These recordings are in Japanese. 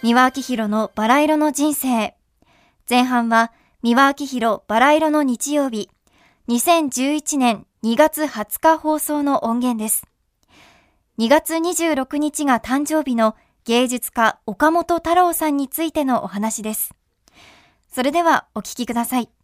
三輪明宏のバラ色の人生。前半は三輪明宏バラ色の日曜日、2011年2月20日放送の音源です。2月26日が誕生日の芸術家岡本太郎さんについてのお話です。それではお聞きください。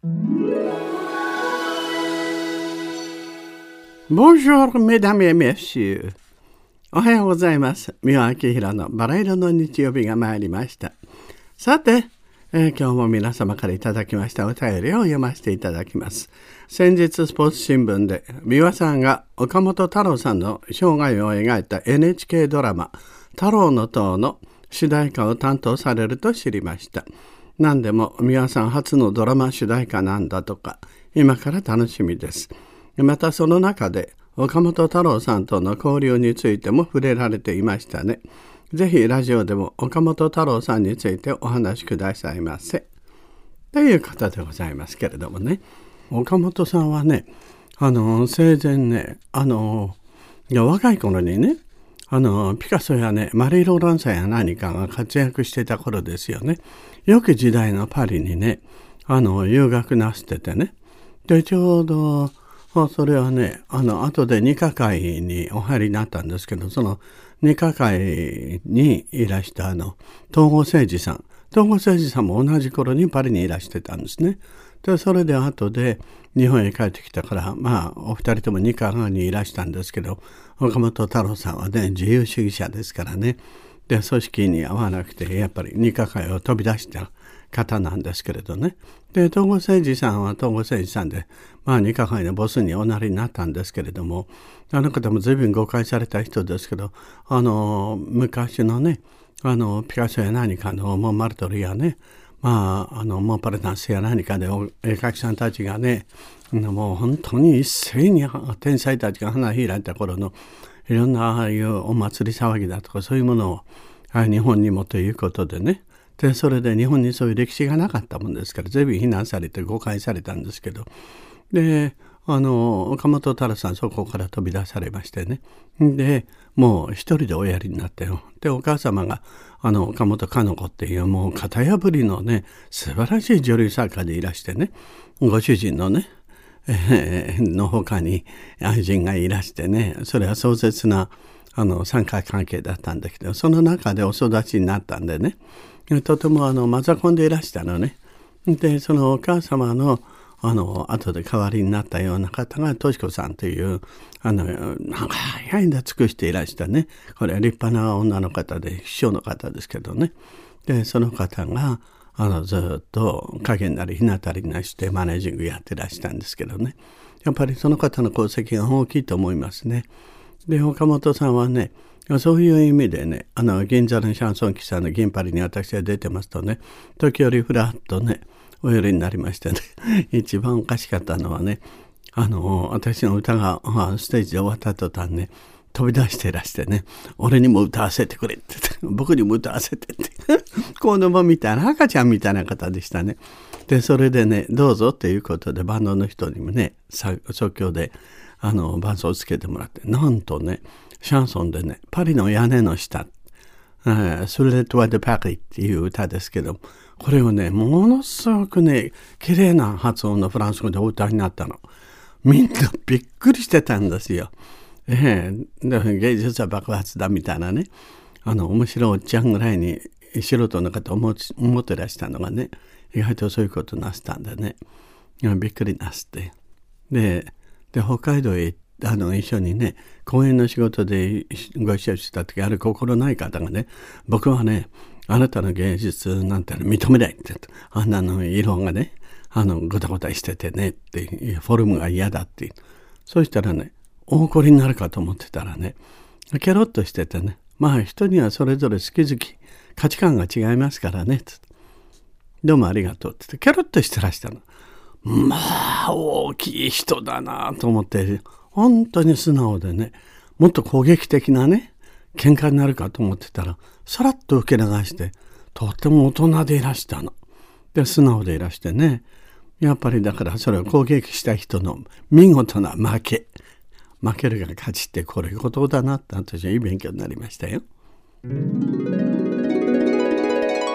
Bonjour, mesdames et messieurs. おはようございます。三輪明宏のバラ色の日曜日が参りました。さて、今日も皆様からいただきましたお便りを読ませていただきます。先日スポーツ新聞で三輪さんが岡本太郎さんの生涯を描いた NHK ドラマ太郎の塔の主題歌を担当されると知りました。何でも三輪さん初のドラマ主題歌なんだとか、今から楽しみです。またその中で岡本太郎さんとの交流についても触れられていましたね。ぜひラジオでも岡本太郎さんについてお話しくださいませ。という方でございますけれどもね。岡本さんはね、生前ね、若い頃にね、ピカソやね、マリー・ローランサや何かが活躍してた頃ですよね。よく時代のパリにね、留学なすっててね。で、ちょうど、それはね、後で二課会にお入りになったんですけど、その二課会にいらした東郷誠二さん。東郷誠二さんも同じ頃にパリにいらしてたんですね。で、それで後で日本へ帰ってきたから、お二人とも二課会にいらしたんですけど、岡本太郎さんはね、自由主義者ですからね。で、組織に合わなくて、やっぱり二課会を飛び出した方なんですけれどね。で、東郷誠二さんは東郷誠二さんで、二課会のボスにおなりになったんですけれども、あの方も随分誤解された人ですけど、昔のね、ピカソや何かのモンマルトルやね、モンパルナンスや何かで絵描きさんたちがね、もう本当に一斉に天才たちが花開いた頃のいろんなああいうお祭り騒ぎだとかそういうものを日本にもということでね。で、それで日本にそういう歴史がなかったもんですから、随分非難されて誤解されたんですけど、で、岡本太郎さんそこから飛び出されましてね。で、もう一人でおやりになったよ。で、お母様が、岡本かの子っていうもう型破りのね、素晴らしい女流作家でいらしてね、ご主人のね、の他に愛人がいらしてね、それは壮絶な、三角関係だったんだけど、その中でお育ちになったんでね、とてもマザコンでいらしたのね。で、そのお母様の後で代わりになったような方がとし子さんという長い間尽くしていらしたね。これは立派な女の方で秘書の方ですけどね。で、その方がずっと影なり日なたりなしてマネージングやってらしたんですけどね。やっぱりその方の功績が大きいと思いますね。で、岡本さんはね、そういう意味でね、銀座のシャンソン喫茶の銀パリに私が出てますとね、時折ふらっとね、お寄りになりましてね、一番おかしかったのはね、私の歌がステージで終わった途端ね、飛び出していらしてね、俺にも歌わせてくれって僕にも歌わせてって子供みたいな赤ちゃんみたいな方でしたね。で、それでね、どうぞっていうことでバンドの人にもね、即興で伴奏をつけてもらって、なんとね、シャンソンでね、パリの屋根の下、スレトワ・デ・パリっていう歌ですけど、これをね、ものすごくね、綺麗な発音のフランス語でお歌になったの。みんなびっくりしてたんですよ。芸術は爆発だみたいなね、面白いおっちゃんぐらいに素人の方思ってらしたのがね、意外とそういうことなすったんでね、びっくりなすって。で、北海道へ一緒にね、公演の仕事でご一緒した時、ある心ない方がね、僕はね、あなたの芸術なんて認めないって、あんなの色がね、ごたごたしててねって、フォルムが嫌だって。そうしたらね、大怒りになるかと思ってたらね、ケロッとしててね、人にはそれぞれ好き好き、価値観が違いますからね、つって。どうもありがとうって言って、ケロッとしてらしたの。大きい人だなと思って、本当に素直でね、もっと攻撃的なね、喧嘩になるかと思ってたら、さらっと受け流して、とっても大人でいらしたの。で、素直でいらしてね、やっぱりだからそれを攻撃した人の見事な負けるが勝ちってこれことだなって私はいい勉強になりましたよ。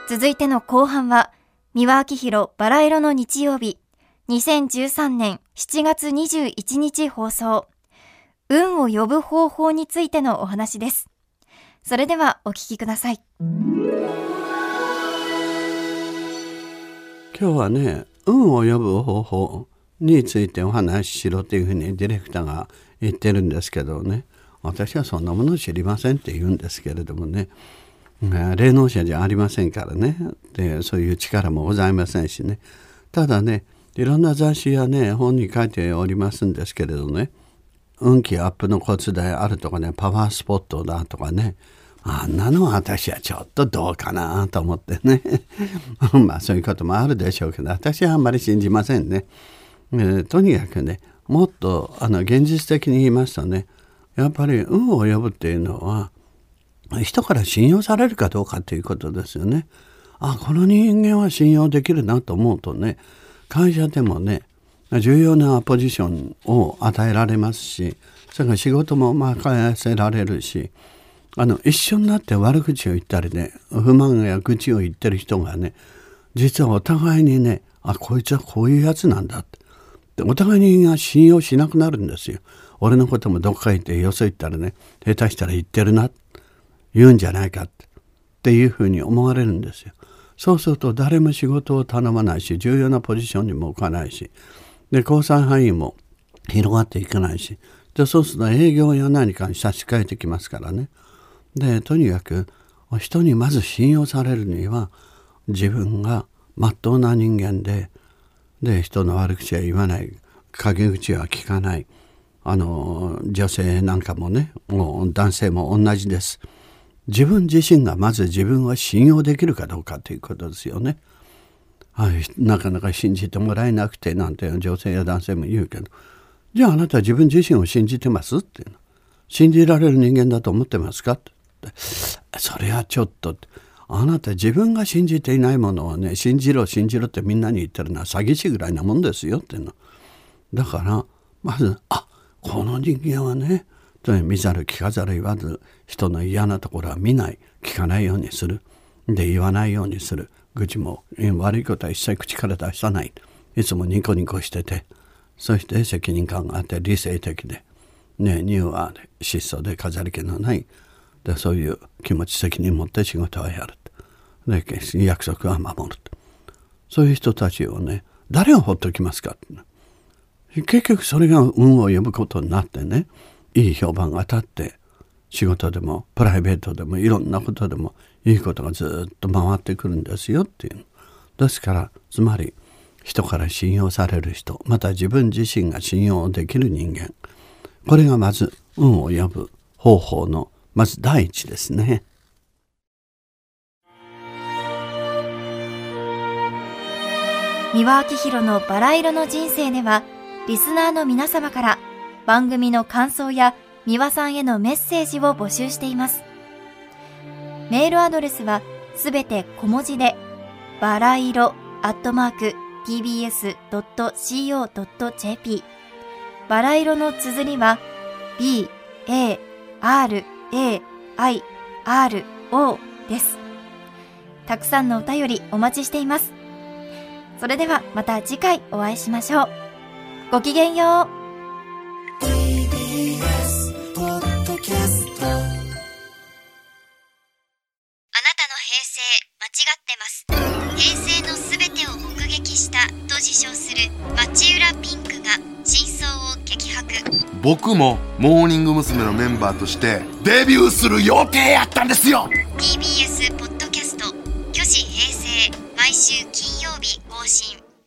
続いての後半は、三輪明宏バラ色の日曜日、2013年7月21日放送、運を呼ぶ方法についてのお話です。それではお聞きください。 今日はね、運を呼ぶ方法についてお話ししろというふうにディレクターが言ってるんですけどね、私はそんなもの知りませんって言うんですけれどもね、霊能者じゃありませんからね、でそういう力もございませんしね。ただね、いろんな雑誌やね本に書いておりますんですけれどね、運気アップのコツであるとかね、パワースポットだとかね、あんなのは私はちょっとどうかなと思ってねまあそういうこともあるでしょうけど、私はあんまり信じませんね。とにかくね、もっと現実的に言いますとね、やっぱり運を呼ぶっていうのは人から信用されるかどうかということですよね。この人間は信用できるなと思うとね、会社でもね重要なポジションを与えられますし、それから仕事も任せられるし、一緒になって悪口を言ったりね、不満や愚痴を言ってる人がね、実はお互いにね、こいつはこういうやつなんだってお互いにが信用しなくなるんですよ。俺のこともどっか行ってよそ行ったらね、下手したら言ってるな、言うんじゃないかっていうふうに思われるんですよ。そうすると誰も仕事を頼まないし、重要なポジションにも置かないし、で交際範囲も広がっていかないし、でそうすると営業や何かに差し替えてきますからね。でとにかく人にまず信用されるには、自分がまっとうな人間で人の悪口は言わない、陰口は聞かない、女性なんかもね、もう男性も同じです。自分自身がまず自分を信用できるかどうかということですよね。なかなか信じてもらえなくてなんて女性や男性も言うけど、じゃああなたは自分自身を信じてますっていうの、信じられる人間だと思ってますかって、それはちょっと、あなた自分が信じていないものをね、信じろ信じろってみんなに言ってるのは詐欺師ぐらいなもんですよっていうの。だからまずこの人間はね、見ざる聞かざる言わず、人の嫌なところは見ない、聞かないようにする、で言わないようにする、愚痴も悪いことは一切口から出さない、いつもニコニコしてて、そして責任感があって理性的でね、柔和で質素で飾り気のない、でそういう気持ち責任を持って仕事をやる、で約束は守る、そういう人たちをね、誰をほっときますか。結局それが運を呼ぶことになってね、いい評判が立って、仕事でもプライベートでもいろんなことでもいいことがずっと回ってくるんですよっていう。ですからつまり人から信用される人、また自分自身が信用できる人間、これがまず運を呼ぶ方法のまず第一ですね。 三輪明宏のバラ色の人生では、リスナーの皆様から番組の感想や三輪さんへのメッセージを募集しています。メールアドレスはすべて小文字で、バラ色@tbs.co.jp、バラ色の綴りは BARAIRO です。たくさんのお便りお待ちしています。それではまた次回お会いしましょう。ごきげんよう。 TBS ポッドキャスト。あなたの平成間違ってます。平成のすべてを目撃したと自称する町浦ピンクが真相を激白。 僕もモーニング娘。のメンバーとしてデビューする予定やったんですよ。 TBS ポッドキャスト、巨子平成、毎週金曜日更新。